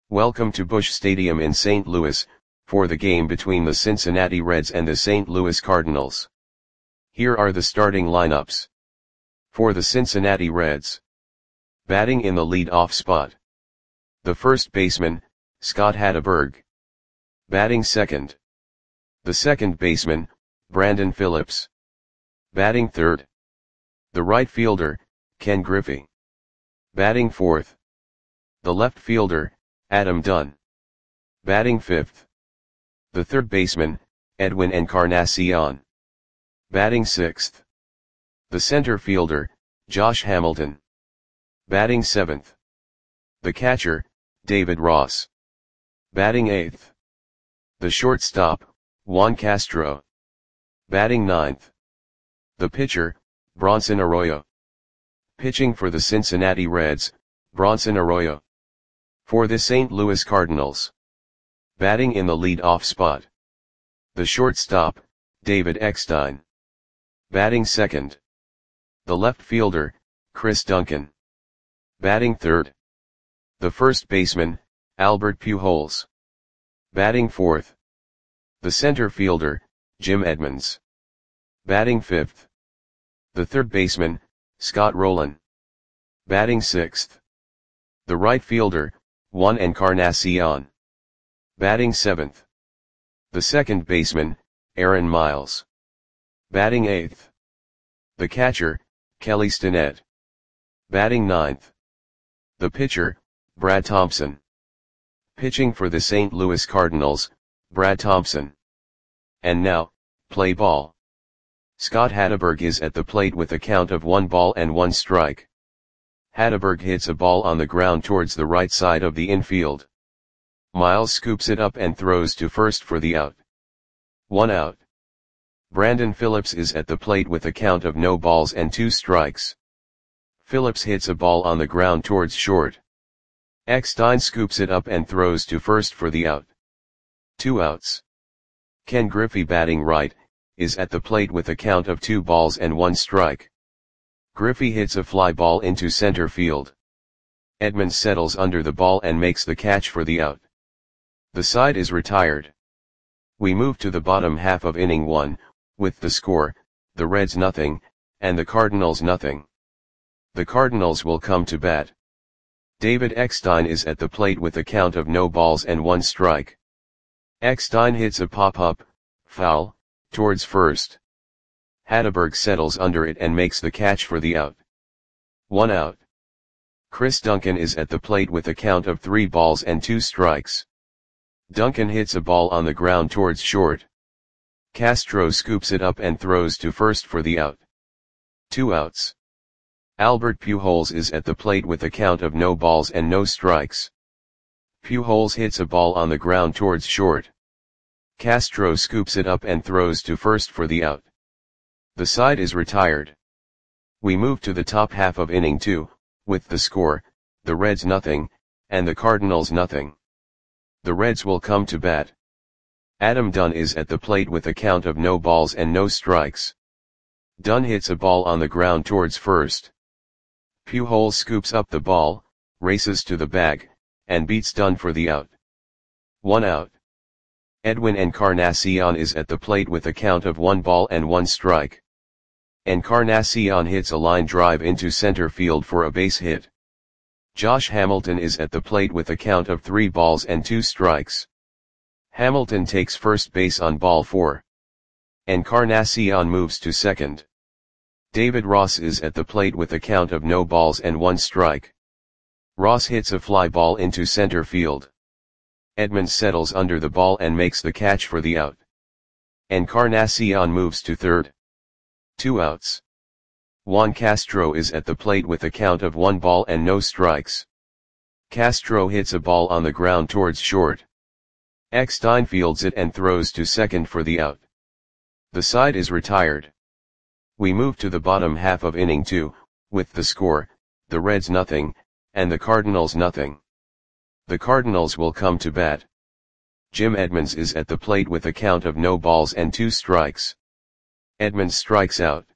Welcome to Busch Stadium in St. Louis, for the game between the Cincinnati Reds and the St. Louis Cardinals. Here are the starting lineups. For the Cincinnati Reds. Batting in the lead-off spot. The first baseman, Scott Hatteberg. Batting second. The second baseman, Brandon Phillips. Batting third. The right fielder, Ken Griffey. Batting fourth. The left fielder, Adam Dunn. Batting fifth. The third baseman, Edwin Encarnacion. Batting sixth. The center fielder, Josh Hamilton. Batting seventh. The catcher, David Ross. Batting eighth. The shortstop, Juan Castro. Batting ninth. The pitcher, Bronson Arroyo. Pitching for the Cincinnati Reds, Bronson Arroyo. For the St. Louis Cardinals. Batting in the lead-off spot. The shortstop, David Eckstein. Batting second. The left fielder, Chris Duncan. Batting third. The first baseman, Albert Pujols. Batting fourth. The center fielder, Jim Edmonds. Batting fifth. The third baseman, Scott Rolen. Batting sixth. The right fielder, Juan Encarnacion. Batting seventh. The second baseman, Aaron Miles. Batting eighth. The catcher, Kelly Stinnett. Batting ninth. The pitcher, Brad Thompson. Pitching for the St. Louis Cardinals, Brad Thompson. And now, play ball. Scott Hatteberg is at the plate with a count of 1-1 strike. Hatteberg hits a ball on the ground towards the right side of the infield. Miles scoops it up and throws to first for the out. 1 out. Brandon Phillips is at the plate with a count of 0-2 strikes. Phillips hits a ball on the ground towards short. Eckstein scoops it up and throws to first for the out. 2 outs. Ken Griffey, batting right, is at the plate with a count of 2-1 strike. Griffey hits a fly ball into center field. Edmonds settles under the ball and makes the catch for the out. The side is retired. We move to the bottom half of inning 1, with the score, the Reds 0, and the Cardinals 0. The Cardinals will come to bat. David Eckstein is at the plate with a count of 0-1 strike. Eckstein hits a pop-up, foul, towards first. Hatteberg settles under it and makes the catch for the out. 1 out. Chris Duncan is at the plate with a count of 3-2 strikes. Duncan hits a ball on the ground towards short. Castro scoops it up and throws to first for the out. 2 outs. Albert Pujols is at the plate with a count of 0 strikes. Pujols hits a ball on the ground towards short. Castro scoops it up and throws to first for the out. The side is retired. We move to the top half of inning 2, with the score, the Reds 0, and the Cardinals 0. The Reds will come to bat. Adam Dunn is at the plate with a count of 0 strikes. Dunn hits a ball on the ground towards first. Pujols scoops up the ball, races to the bag, and beats Dunn for the out. 1 out. Edwin Encarnacion is at the plate with a count of 1-1 strike. Encarnacion hits a line drive into center field for a base hit. Josh Hamilton is at the plate with a count of 3-2 strikes. Hamilton takes first base on ball 4. Encarnacion moves to second. David Ross is at the plate with a count of 0-1 strike. Ross hits a fly ball into center field. Edmonds settles under the ball and makes the catch for the out. Encarnacion moves to third. 2 outs. Juan Castro is at the plate with a count of 1-0 strikes. Castro hits a ball on the ground towards short. Eckstein fields it and throws to second for the out. The side is retired. We move to the bottom half of inning 2, with the score, the Reds 0, and the Cardinals 0. The Cardinals will come to bat. Jim Edmonds is at the plate with a count of 0-2 strikes. Edmonds strikes out.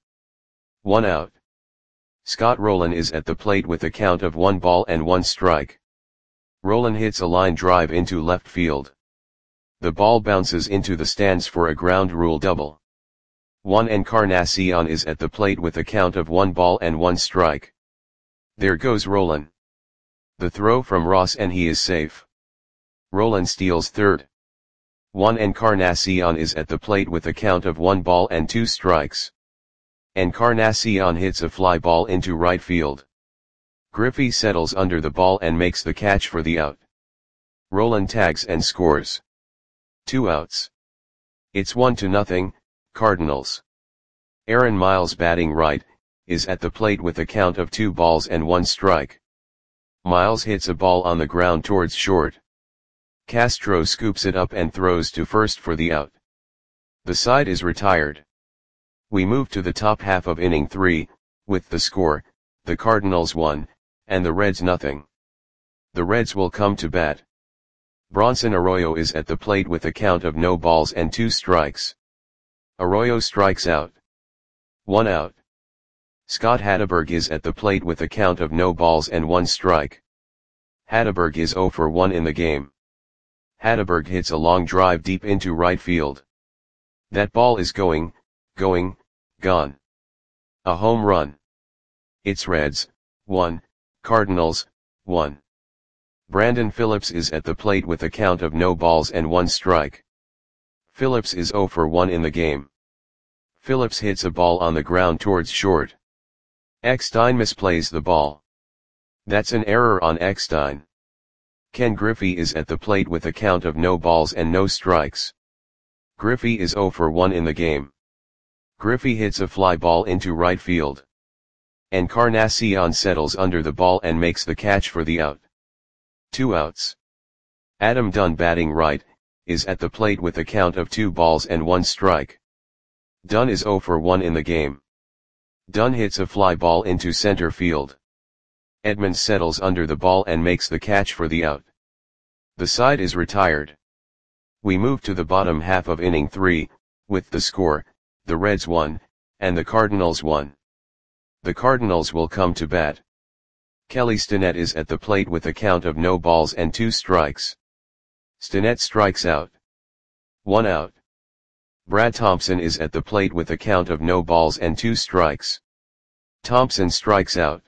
1 out. Scott Rolen is at the plate with a count of 1-1 strike. Roland hits a line drive into left field. The ball bounces into the stands for a ground rule double. Juan Encarnacion is at the plate with a count of 1-1 strike. There goes Roland. The throw from Ross and he is safe. Roland steals third. Juan Encarnacion is at the plate with a count of 1-2 strikes. Encarnacion hits a fly ball into right field. Griffey settles under the ball and makes the catch for the out. Roland tags and scores. 2 outs. It's 1-0, Cardinals. Aaron Miles batting right, is at the plate with a count of 2-1 strike. Miles hits a ball on the ground towards short. Castro scoops it up and throws to first for the out. The side is retired. We move to the top half of inning 3, with the score, the Cardinals 1, and the Reds 0. The Reds will come to bat. Bronson Arroyo is at the plate with a count of 0-2 strikes. Arroyo strikes out. 1 out. Scott Hatteberg is at the plate with a count of 0-1 strike. Hatteberg is 0 for 1 in the game. Hatteberg hits a long drive deep into right field. That ball is gone. A home run. It's Reds, 1, Cardinals, 1. Brandon Phillips is at the plate with a count of 0-1 strike. Phillips is 0 for 1 in the game. Phillips hits a ball on the ground towards short. Eckstein misplays the ball. That's an error on Eckstein. Ken Griffey is at the plate with a count of 0 strikes. Griffey is 0 for 1 in the game. Griffey hits a fly ball into right field. Encarnacion settles under the ball and makes the catch for the out. 2 outs. Adam Dunn batting right, is at the plate with a count of 2-1 strike. Dunn is 0 for 1 in the game. Dunn hits a fly ball into center field. Edmonds settles under the ball and makes the catch for the out. The side is retired. We move to the bottom half of inning 3, with the score, the Reds 1, and the Cardinals 1. The Cardinals will come to bat. Kelly Stinnett is at the plate with a count of 0-2 strikes. Stinnett strikes out. 1 out. Brad Thompson is at the plate with a count of 0-2 strikes. Thompson strikes out.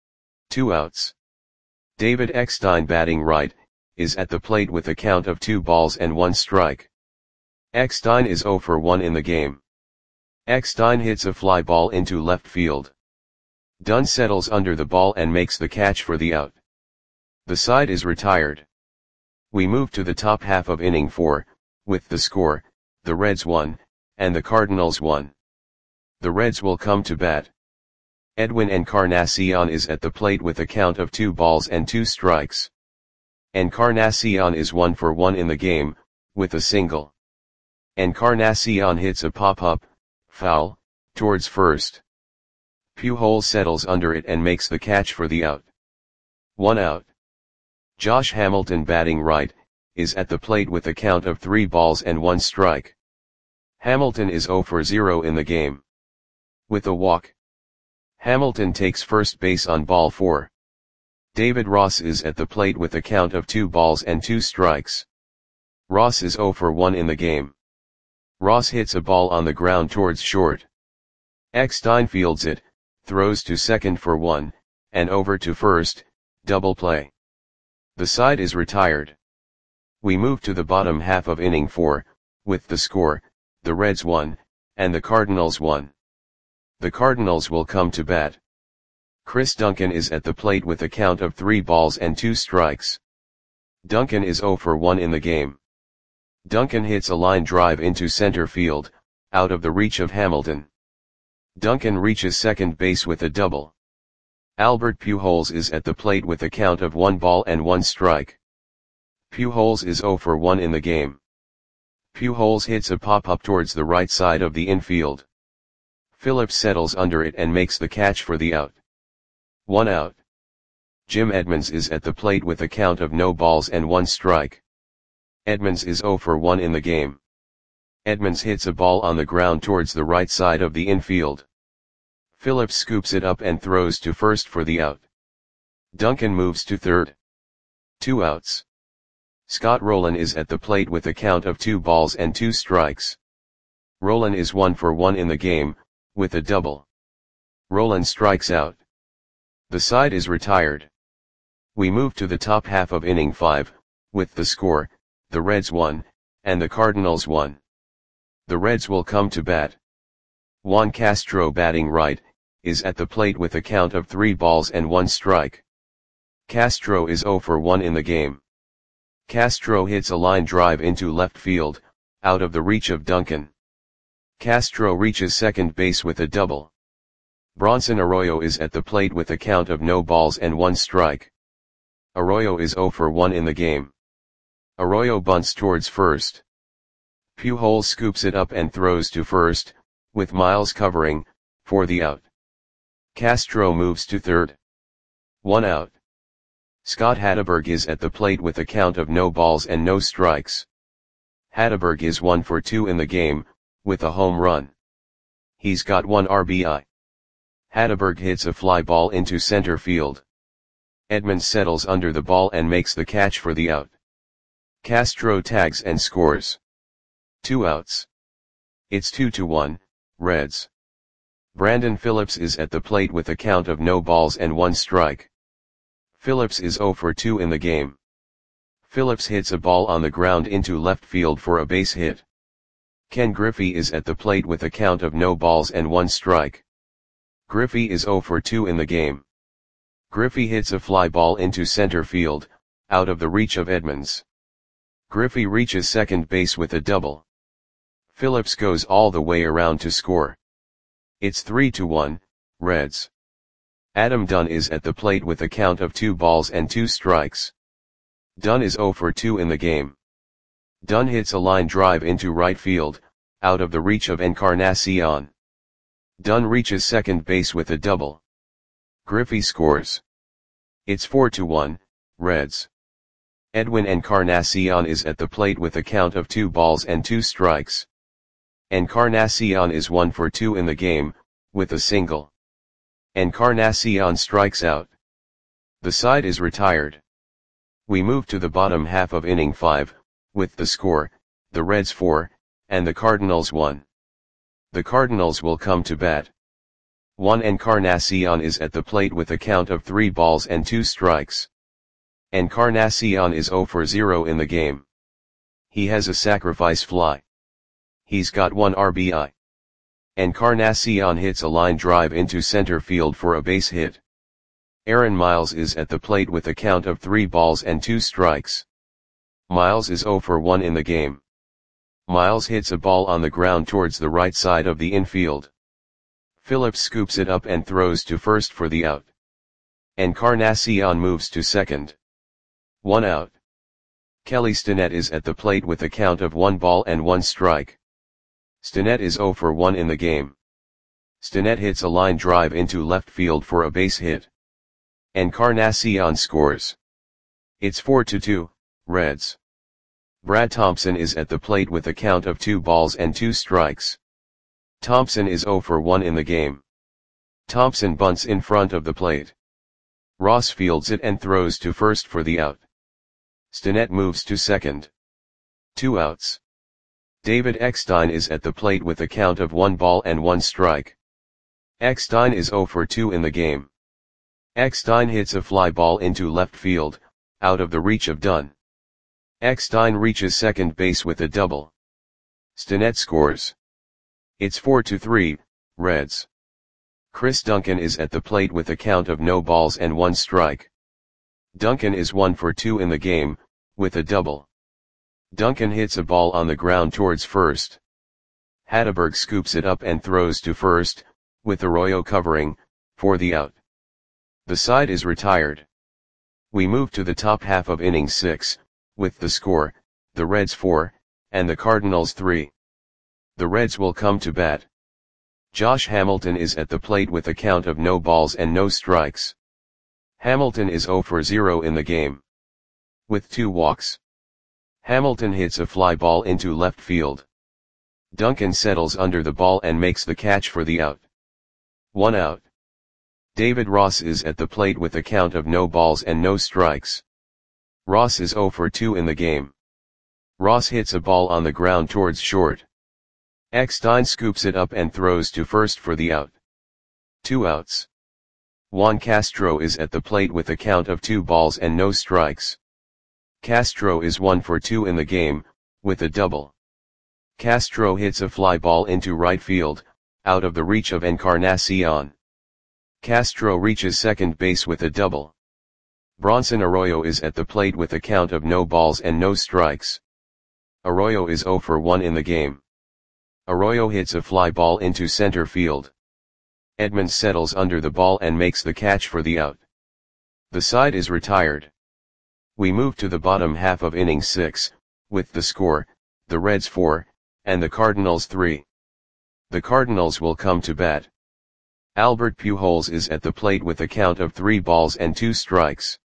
2 outs. David Eckstein batting right, is at the plate with a count of 2-1 strike. Eckstein is 0 for 1 in the game. Eckstein hits a fly ball into left field. Dunn settles under the ball and makes the catch for the out. The side is retired. We move to the top half of inning 4, with the score, the Reds 1, and the Cardinals 1. The Reds will come to bat. Edwin Encarnacion is at the plate with a count of 2-2 strikes. Encarnacion is 1 for 1 in the game, with a single. Encarnacion hits a pop-up, foul, towards first. Pujols settles under it and makes the catch for the out. 1 out. Josh Hamilton batting right, is at the plate with a count of 3-1 strike. Hamilton is 0 for 0 in the game. With a walk. Hamilton takes first base on ball 4. David Ross is at the plate with a count of 2-2 strikes. Ross is 0 for 1 in the game. Ross hits a ball on the ground towards short. Eckstein fields it, throws to second for 1, and over to first, double play. The side is retired. We move to the bottom half of inning 4, with the score, the Reds 1, and the Cardinals 1. The Cardinals will come to bat. Chris Duncan is at the plate with a count of 3-2 strikes. Duncan is 0 for 1 in the game. Duncan hits a line drive into center field, out of the reach of Hamilton. Duncan reaches second base with a double. Albert Pujols is at the plate with a count of 1-1 strike. Pujols is 0 for 1 in the game. Pujols hits a pop-up towards the right side of the infield. Phillips settles under it and makes the catch for the out. 1 out. Jim Edmonds is at the plate with a count of 0-1 strike. Edmonds is 0 for 1 in the game. Edmonds hits a ball on the ground towards the right side of the infield. Phillips scoops it up and throws to first for the out. Duncan moves to third. 2 outs. Scott Rowland is at the plate with a count of 2 balls and 2 strikes. Rowland is 1 for 1 in the game, with a double. Rowland strikes out. The side is retired. We move to the top half of inning 5, with the score, the Reds 1, and the Cardinals 1. The Reds will come to bat. Juan Castro, batting right, is at the plate with a count of 3 balls and 1 strike. Castro is 0 for 1 in the game. Castro hits a line drive into left field, out of the reach of Duncan. Castro reaches second base with a double. Bronson Arroyo is at the plate with a count of no balls and 1 strike. Arroyo is 0 for 1 in the game. Arroyo bunts towards first. Pujols scoops it up and throws to first, with Miles covering, for the out. Castro moves to third. 1 out. Scott Hatteberg is at the plate with a count of no balls and no strikes. Hatteberg is 1 for 2 in the game, with a home run. He's got 1 RBI. Hatteberg hits a fly ball into center field. Edmonds settles under the ball and makes the catch for the out. Castro tags and scores. 2 outs. It's 2-1, Reds. Brandon Phillips is at the plate with a count of no balls and 1 strike. Phillips is 0 for 2 in the game. Phillips hits a ball on the ground into left field for a base hit. Ken Griffey is at the plate with a count of no balls and 1 strike. Griffey is 0 for 2 in the game. Griffey hits a fly ball into center field, out of the reach of Edmonds. Griffey reaches second base with a double. Phillips goes all the way around to score. It's 3-1, Reds. Adam Dunn is at the plate with a count of 2 balls and 2 strikes. Dunn is 0 for 2 in the game. Dunn hits a line drive into right field, out of the reach of Encarnacion. Dunn reaches second base with a double. Griffey scores. It's 4-1, Reds. Edwin Encarnacion is at the plate with a count of 2 balls and 2 strikes. Encarnacion is 1 for 2 in the game, with a single. Encarnacion strikes out. The side is retired. We move to the bottom half of inning 5, with the score, the Reds 4, and the Cardinals 1. The Cardinals will come to bat. Juan Encarnacion is at the plate with a count of 3 balls and 2 strikes. Encarnacion is 0 for 0 in the game. He has a sacrifice fly. He's got 1 RBI. Encarnacion hits a line drive into center field for a base hit. Aaron Miles is at the plate with a count of 3 balls and 2 strikes. Miles is 0 for 1 in the game. Miles hits a ball on the ground towards the right side of the infield. Phillips scoops it up and throws to first for the out. Encarnacion moves to second. 1 out. Kelly Stinnett is at the plate with a count of 1 ball and 1 strike. Stinnett is 0 for 1 in the game. Stinnett hits a line drive into left field for a base hit. Encarnacion scores. It's 4-2, Reds. Brad Thompson is at the plate with a count of 2 balls and 2 strikes. Thompson is 0 for 1 in the game. Thompson bunts in front of the plate. Ross fields it and throws to first for the out. Stinnett moves to second. 2 outs. David Eckstein is at the plate with a count of 1 ball and 1 strike. Eckstein is 0 for 2 in the game. Eckstein hits a fly ball into left field, out of the reach of Dunn. Eckstein reaches second base with a double. Stinnett scores. It's 4-3, Reds. Chris Duncan is at the plate with a count of no balls and 1 strike. Duncan is 1 for 2 in the game, with a double. Duncan hits a ball on the ground towards first. Hatteberg scoops it up and throws to first, with Arroyo covering, for the out. The side is retired. We move to the top half of inning 6, with the score, the Reds 4, and the Cardinals 3. The Reds will come to bat. Josh Hamilton is at the plate with a count of no balls and no strikes. Hamilton is 0 for 0 in the game. With 2 walks. Hamilton hits a fly ball into left field. Duncan settles under the ball and makes the catch for the out. 1 out. David Ross is at the plate with a count of no balls and no strikes. Ross is 0 for 2 in the game. Ross hits a ball on the ground towards short. Eckstein scoops it up and throws to first for the out. 2 outs. Juan Castro is at the plate with a count of 2 balls and no strikes. Castro is 1 for 2 in the game, with a double. Castro hits a fly ball into right field, out of the reach of Encarnacion. Castro reaches second base with a double. Bronson Arroyo is at the plate with a count of no balls and no strikes. Arroyo is 0 for 1 in the game. Arroyo hits a fly ball into center field. Edmonds settles under the ball and makes the catch for the out. The side is retired. We move to the bottom half of inning 6, with the score, the Reds 4, and the Cardinals 3. The Cardinals will come to bat. Albert Pujols is at the plate with a count of 3 balls and 2 strikes.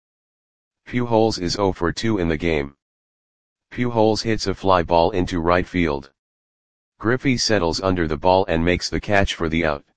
Pujols is 0 for 2 in the game. Pujols hits a fly ball into right field. Griffey settles under the ball and makes the catch for the out.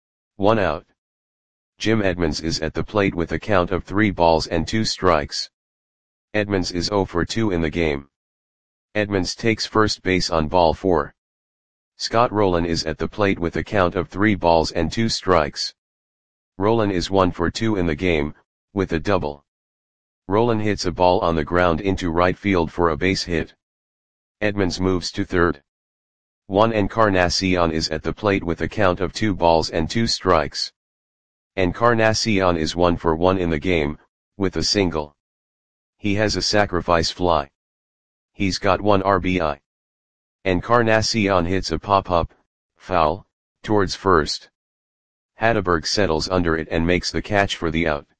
1 out. Jim Edmonds is at the plate with a count of 3 balls and 2 strikes. Edmonds is 0 for 2 in the game. Edmonds takes first base on ball 4. Scott Rolen is at the plate with a count of 3 balls and 2 strikes. Rolen is 1 for 2 in the game, with a double. Rolen hits a ball on the ground into right field for a base hit. Edmonds moves to third. Juan Encarnacion is at the plate with a count of 2 balls and 2 strikes. Encarnacion is 1 for 1 in the game, with a single. He has a sacrifice fly. He's got 1 RBI. Encarnacion hits a pop-up, foul, towards first. Hatteberg settles under it and makes the catch for the out.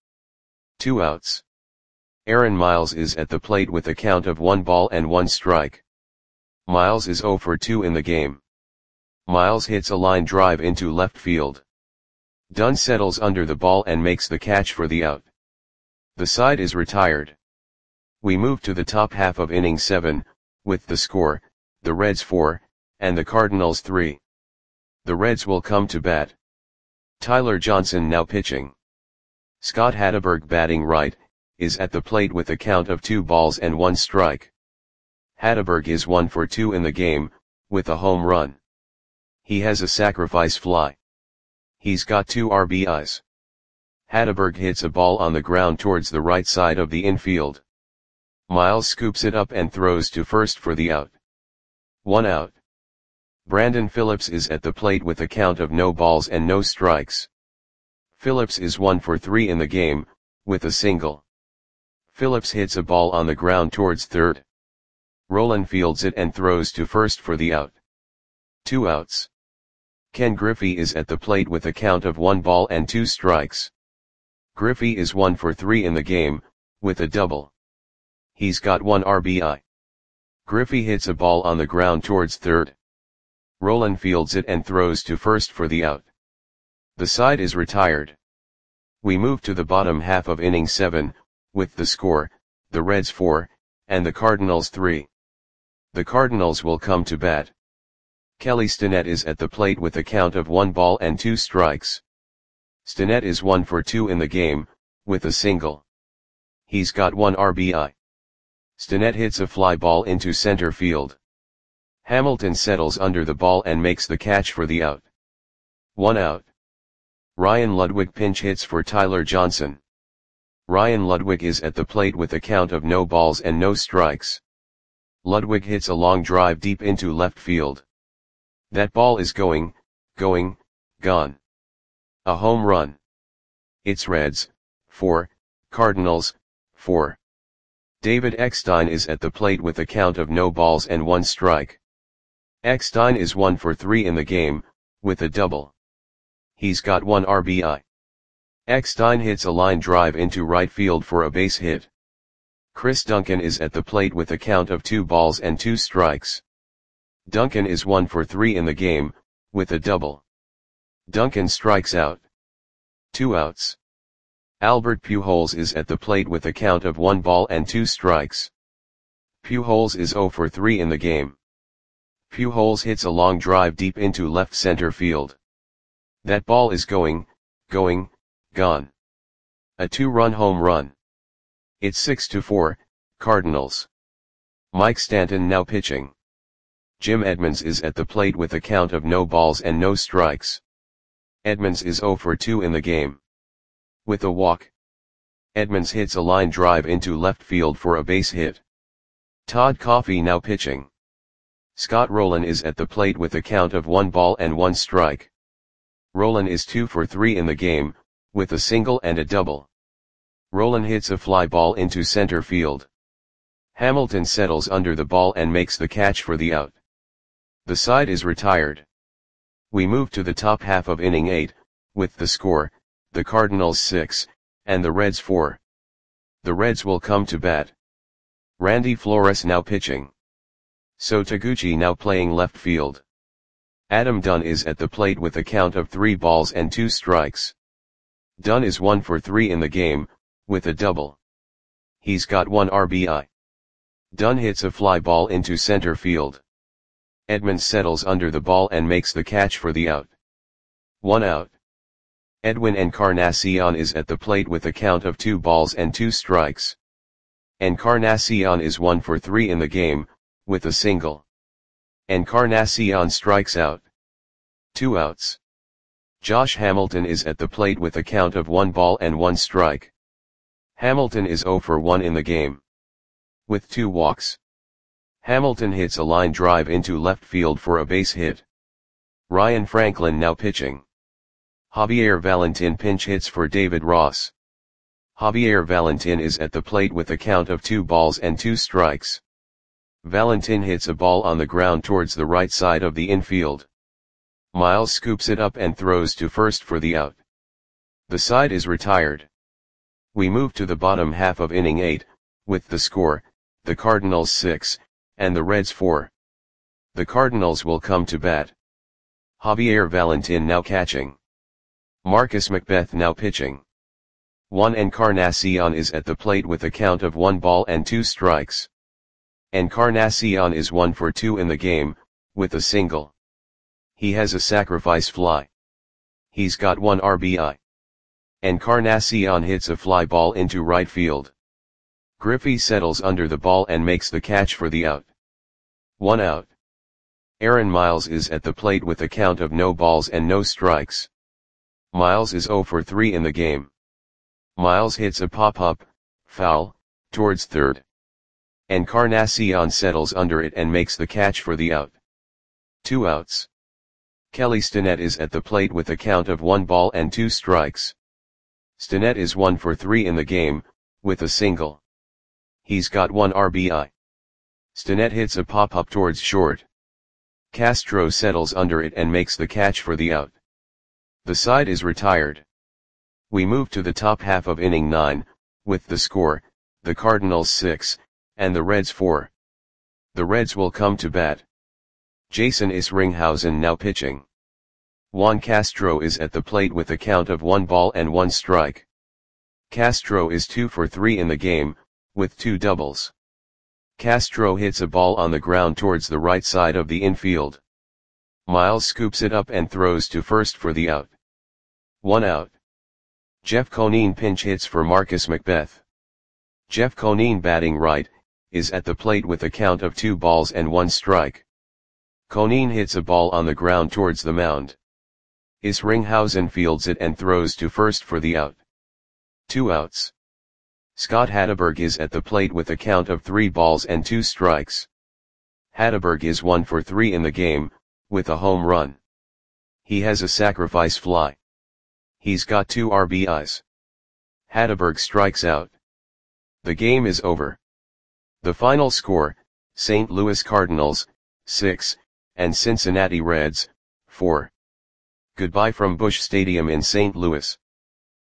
2 outs. Aaron Miles is at the plate with a count of 1 ball and 1 strike. Miles is 0 for 2 in the game. Miles hits a line drive into left field. Dunn settles under the ball and makes the catch for the out. The side is retired. We move to the top half of inning 7, with the score, the Reds 4, and the Cardinals 3. The Reds will come to bat. Tyler Johnson now pitching. Scott Hatteberg batting right, is at the plate with a count of 2 balls and 1 strike. Hatteberg is 1 for 2 in the game, with a home run. He has a sacrifice fly. He's got 2 RBIs. Hatteberg hits a ball on the ground towards the right side of the infield. Miles scoops it up and throws to first for the out. 1 out. Brandon Phillips is at the plate with a count of no balls and no strikes. Phillips is 1 for 3 in the game, with a single. Phillips hits a ball on the ground towards third. Rolen fields it and throws to first for the out. 2 outs. Ken Griffey is at the plate with a count of 1 ball and 2 strikes. Griffey is 1 for 3 in the game, with a double. He's got 1 RBI. Griffey hits a ball on the ground towards third. Rolen fields it and throws to first for the out. The side is retired. We move to the bottom half of inning 7, with the score, the Reds 4, and the Cardinals 3. The Cardinals will come to bat. Kelly Stinnett is at the plate with a count of 1 ball and 2 strikes. Stinnett is 1 for 2 in the game, with a single. He's got 1 RBI. Stinnett hits a fly ball into center field. Hamilton settles under the ball and makes the catch for the out. 1 out. Ryan Ludwig pinch hits for Tyler Johnson. Ryan Ludwig is at the plate with a count of no balls and no strikes. Ludwig hits a long drive deep into left field. That ball is going, gone. A home run. It's Reds, 4, Cardinals, 4. David Eckstein is at the plate with a count of no balls and 1 strike. Eckstein is 1 for 3 in the game, with a double. He's got 1 RBI. Eckstein hits a line drive into right field for a base hit. Chris Duncan is at the plate with a count of 2 balls and 2 strikes. Duncan is 1 for 3 in the game, with a double. Duncan strikes out. 2 outs. Albert Pujols is at the plate with a count of 1 ball and 2 strikes. Pujols is 0 for 3 in the game. Pujols hits a long drive deep into left center field. That ball is going, gone. A 2-run home run. It's 6-4, Cardinals. Mike Stanton now pitching. Jim Edmonds is at the plate with a count of no balls and no strikes. Edmonds is 0 for 2 in the game. With a walk. Edmonds hits a line drive into left field for a base hit. Todd Coffey now pitching. Scott Rolen is at the plate with a count of 1 ball and 1 strike. Rolen is 2 for 3 in the game, with a single and a double. Rolen hits a fly ball into center field. Hamilton settles under the ball and makes the catch for the out. The side is retired. We move to the top half of inning 8, with the score, the Cardinals 6, and the Reds 4. The Reds will come to bat. Randy Flores now pitching. So Taguchi now playing left field. Adam Dunn is at the plate with a count of 3 balls and 2 strikes. Dunn is 1 for 3 in the game, with a double. He's got 1 RBI. Dunn hits a fly ball into center field. Edmonds settles under the ball and makes the catch for the out. 1 out. Edwin Encarnacion is at the plate with a count of 2 balls and 2 strikes. Encarnacion is 1 for 3 in the game, with a single. Encarnacion strikes out. 2 outs. Josh Hamilton is at the plate with a count of 1 ball and 1 strike. Hamilton is 0 for 1 in the game. With 2 walks. Hamilton hits a line drive into left field for a base hit. Ryan Franklin now pitching. Javier Valentin pinch hits for David Ross. Javier Valentin is at the plate with a count of 2 balls and 2 strikes. Valentin hits a ball on the ground towards the right side of the infield. Miles scoops it up and throws to first for the out. The side is retired. We move to the bottom half of inning 8, with the score, the Cardinals 6, and the Reds 4. The Cardinals will come to bat. Javier Valentin now catching. Marcus McBeth now pitching. Juan Encarnacion is at the plate with a count of 1 ball and 2 strikes. Encarnacion is 1 for 2 in the game, with a single. He has a sacrifice fly. He's got 1 RBI. Encarnacion hits a fly ball into right field. Griffey settles under the ball and makes the catch for the out. 1 out. Aaron Miles is at the plate with a count of no balls and no strikes. Miles is 0 for 3 in the game. Miles hits a pop-up, foul, towards third. Encarnacion settles under it and makes the catch for the out. 2 outs. Kelly Stinnett is at the plate with a count of 1 ball and 2 strikes. Stinnett is 1 for 3 in the game, with a single. He's got 1 RBI. Stinnett hits a pop-up towards short. Castro settles under it and makes the catch for the out. The side is retired. We move to the top half of inning 9, with the score, the Cardinals 6, and the Reds 4. The Reds will come to bat. Jason Isringhausen now pitching. Juan Castro is at the plate with a count of 1 ball and 1 strike. Castro is 2 for 3 in the game, with 2 doubles. Castro hits a ball on the ground towards the right side of the infield. Miles scoops it up and throws to first for the out. 1 out. Jeff Conine pinch hits for Marcus McBeth. Jeff Conine batting right, is at the plate with a count of 2 balls and 1 strike. Conine hits a ball on the ground towards the mound. Isringhausen fields it and throws to first for the out. 2 outs. Scott Hatteberg is at the plate with a count of 3 balls and 2 strikes. Hatteberg is 1 for 3 in the game, with a home run. He has a sacrifice fly. He's got 2 RBIs. Hatteberg strikes out. The game is over. The final score, St. Louis Cardinals, 6, and Cincinnati Reds, 4. Goodbye from Busch Stadium in St. Louis.